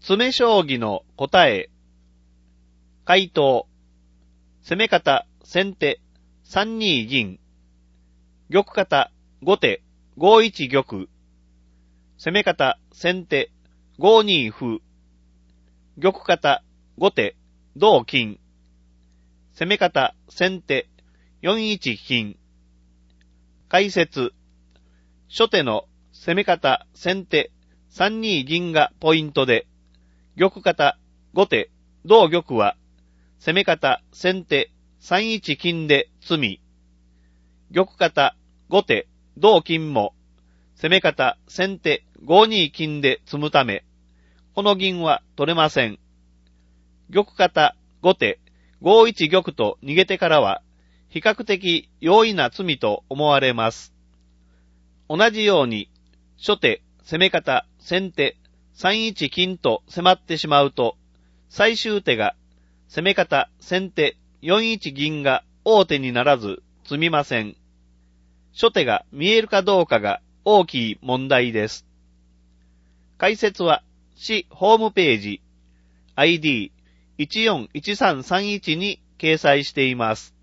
詰将棋の答え。回答。攻め方、先手、3二銀。玉方、後手、5一玉。攻め方、先手、5二歩。玉方、後手、同金。攻め方、先手、4一金。解説。初手の攻め方、先手、3二銀がポイントで、玉方、後手、同玉は、攻め方、先手、3一金で詰み、玉方、後手、同金も、攻め方、先手、5二金で詰むため、この銀は取れません。玉方、後手、5一玉と逃げてからは、比較的容易な詰みと思われます。同じように、初手、攻め方、先手、3一金と迫ってしまうと、最終手が、攻め方、先手、4一銀が王手にならず詰みません。初手が見えるかどうかが大きい問題です。解説は、市ホームページ、ID141331に掲載しています。